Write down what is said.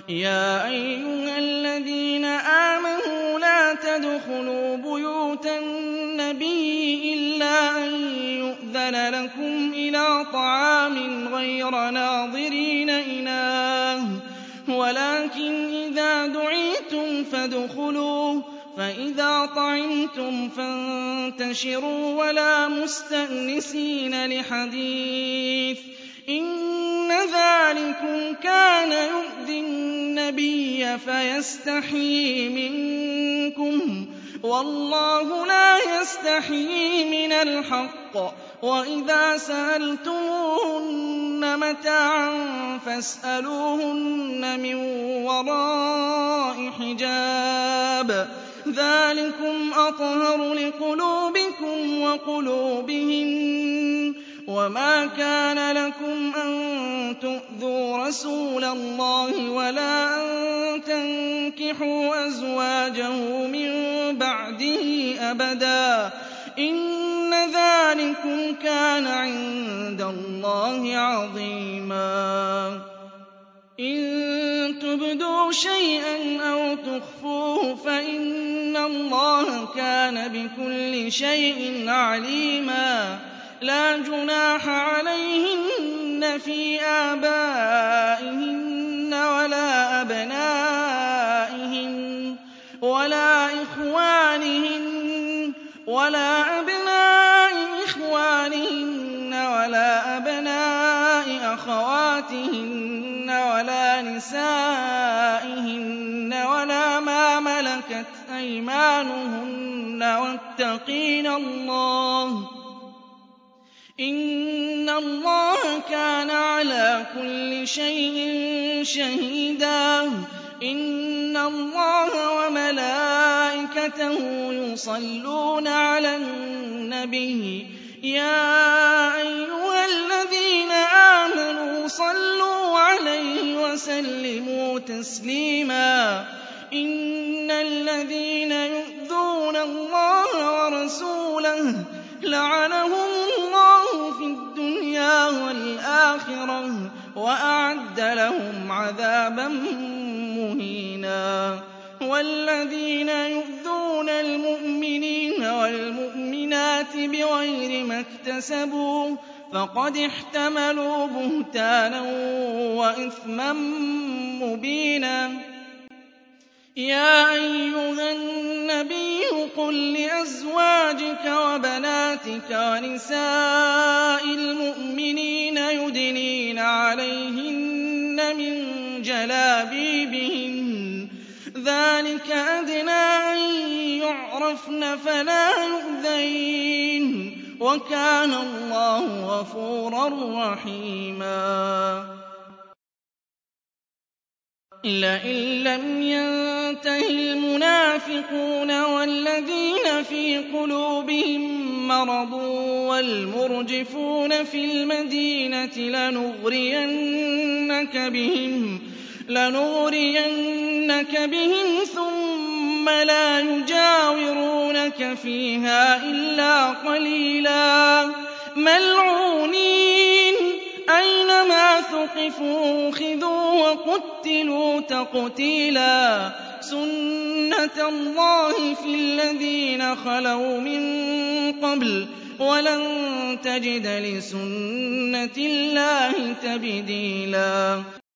يَا أَيُّهَا الَّذِينَ آمَنُوا لَا تَدْخُلُوا بُيُوتَ النَّبِيِّ إِلَّا أَن يُؤْذَنَ لَكُمْ إِلَىٰ طَعَامٍ غَيْرَ نَاظِرِينَ إِنَاهُ وَلَٰكِنْ إِذَا دُعِيتُمْ فَادْخُلُوا فَإِذَا طَعِمْتُمْ فَانتَشِرُوا وَلَا مُسْتَأْنِسِينَ لِحَدِيثٍ ۚ إِنَّ ذَٰلِكُمْ كَانَ يُؤْذِي النَّبِيَّ فَيَسْتَحْيِي مِنكُمْ ۖ وَاللَّهُ لَا يَسْتَحْيِي مِنَ الْحَقِّ ۚ وَإِذَا سَأَلْتُمُوهُنَّ مَتَاعًا فَاسْأَلُوهُنَّ مِن وَرَاءِ حِجَابٍ ۚ ذَٰلِكُمْ أَطْهَرُ لِقُلُوبِكُمْ وَقُلُوبِهِنَّ ۚ وَمَا كَانَ لَكُمْ أَن تُؤْذُوا رَسُولَ اللَّهِ وَلَا أَن تَنكِحُوا أَزْوَاجَهُ مِن بَعْدِهِ أَبَدًا ۚ إِنَّ ذَٰلِكُمْ كَانَ عِندَ اللَّهِ عَظِيمًا. إِن تُبْدُوا شَيْئًا أَوْ تُخْفُوهُ فَإِنَّ اللَّهَ كَانَ بِكُلِّ شَيْءٍ عَلِيمًا. لَا جُنَاحَ عَلَيْهِنَّ فِي آبَائِهِنَّ وَلَا أَبْنَائِهِنَّ وَلَا إِخْوَانِهِنَّ وَلَا أَبْنَاءِ إِخْوَانِهِنَّ وَلَا أَبْنَاءِ أَخَوَاتِهِنَّ وَلَا نِسَائِهِنَّ وَلَا مَا مَلَكَتْ أَيْمَانُهُنَّ وَاتَّقِينَ اللَّهَ ۚ إِنَّ اللَّهَ كَانَ عَلَىٰ كُلِّ شَيْءٍ شَهِيدًا. إِنَّ اللَّهَ وَمَلَائِكَتَهُ يُصَلُّونَ عَلَى النَّبِيِّ يَا أَيُّهَا الَّذِينَ آمَنُوا صَلُّوا عَلَيْهِ وَسَلِّمُوا تَسْلِيمًا. إِنَّ الَّذِينَ يُؤْذُونَ اللَّهَ وَرَسُولَهُ لَعَنَهُمُ اللَّهُ في الدُّنْيَا وَالْآخِرَةِ وَأَعَدَّ لَهُمْ عَذَابًا مُّهِينًا. وَالَّذِينَ يُؤْذُونَ الْمُؤْمِنِينَ وَالْمُؤْمِنَاتِ بِغَيْرِ مَا اكْتَسَبُوا فَقَدِ احْتَمَلُوا بُهْتَانًا وَإِثْمًا مُّبِينًا. يَا أَيُّهَا النَّبِيُّ قُل لِّأَزْوَاجِكَ وَبَنَاتِكَ وَنِسَاءِ الْمُؤْمِنِينَ يُدْنِينَ عَلَيْهِنَّ مِن جَلَابِيبِهِنَّ ۚ ذَٰلِكَ أَدْنَىٰ أَن يُعْرَفْنَ فَلَا يُؤْذَيْنَ ۗ وَكَانَ اللَّهُ غَفُورًا رَّحِيمًا. لَئِن لَّمْ يَنتَهِ الْمُنَافِقُونَ وَالَّذِينَ فِي قُلُوبِهِم مَّرَضٌ وَالْمُرْجِفُونَ فِي الْمَدِينَةِ لَنُغْرِيَنَّكَ بِهِمْ ثُمَّ لَا يُجَاوِرُونَكَ فِيهَا إِلَّا قَلِيلًا مَّلْعُونِينَ أَيْنَمَا ثُقِفُوا أُخِذُوا وَقُتِّلُوا تَقْتِيلًا. سُنَّتَ اللَّهِ فِي الَّذِينَ خَلَوْا مِن قَبْلُ ۖ وَلَن تَجِدَ لِسُنَّتِ اللَّهِ تَبْدِيلًا.